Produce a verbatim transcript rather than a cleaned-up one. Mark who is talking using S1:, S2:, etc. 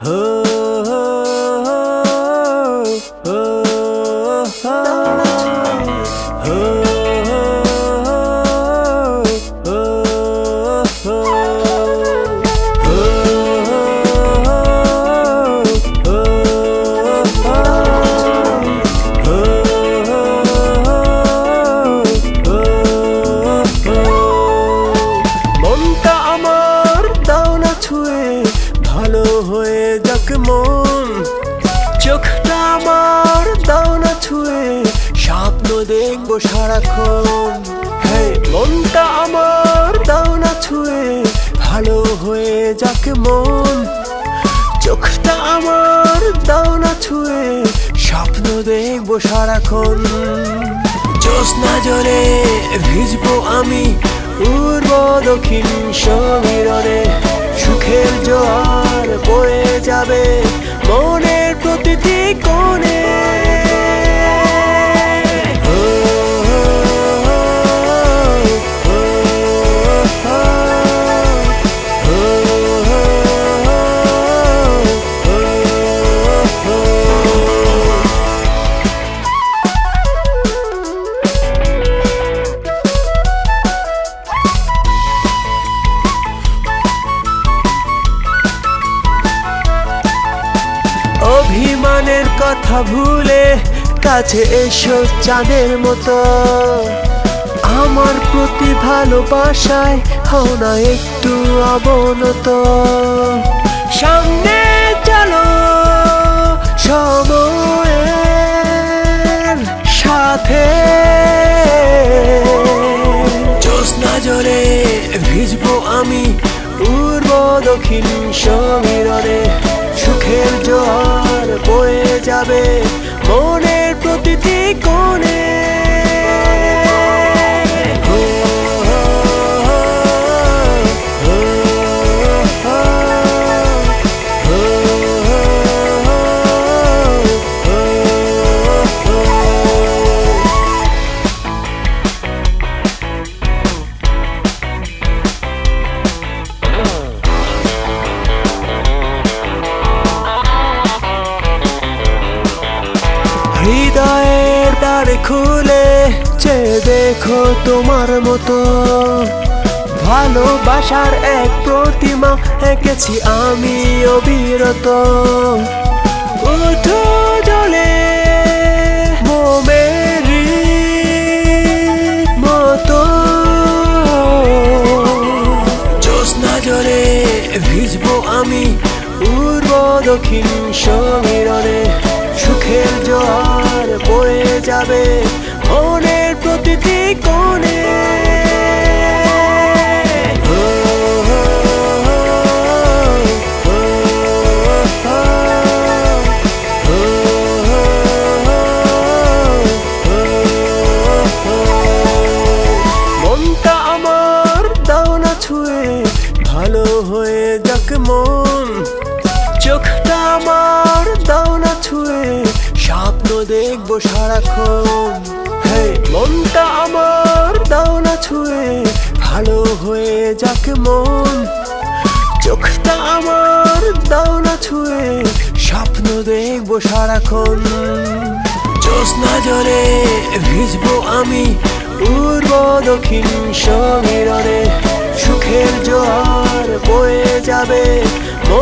S1: হো হো হো হো ভালো হয়ে যাক মন, চোখটা আমার দাও না ছুঁয়ে, স্বপ্ন দেখবো সারাক্ষণ। হে মনটা আমার দাও না ছুঁয়ে, ভালো হয়ে যাক মন, চোখটা আমার দাও না ছুঁয়ে, স্বপ্ন দেখবো সারাক্ষণ। জ্যোৎস্না জলে ভিজবো আমি পূর্ব দক্ষিণ সমীরণে, সুখের জোয়ার বয়ে যাবে মনের প্রতিটি কোণে। অভিমানের কথা ভুলে কাছে এসো চাঁদের মতো, আমার প্রতি ভালোবাসায় হও না একটু অবনত। সামনে চলো সময়ের সাথে, জ্যোৎস্না জলে ভিজবো আমি পূর্ব দক্ষিণ সমীরণে, সুখের জোয়ার বয়ে যাবে মনের প্রতিটি কোণে। হৃদয়ের দ্বার খুলে চেয়ে দেখো তোমার মতো, ভালোবাসার এক প্রতিমা এঁকেছি আমি অবিরত। ওঠো জলে মোমেরি মতো, জ্যোৎস্না জলে ভিজবো আমি পূর্ব দক্ষিণ সমীরণে, সুখের জোয়ার বয়ে যাবে মনের প্রতিটি কোণে। মনটা আমার দাও না ছুঁয়ে, ভালো হয়ে যাক মন, চোখটা আমার দাও না ছুঁয়ে, স্বপ্ন দেখবো সারাক্ষণ। হে মনটা আমার দাও না ছুঁয়ে, ভালো হয়ে যাক মন, চোখটা আমার দাও না ছুঁয়ে, স্বপ্ন দেখবো সারাক্ষণ। জ্যোৎস্না জলে ভিজবো আমি পূর্ব দক্ষিণ সমীরণে, সুখের জোয়ার বয়ে যাবে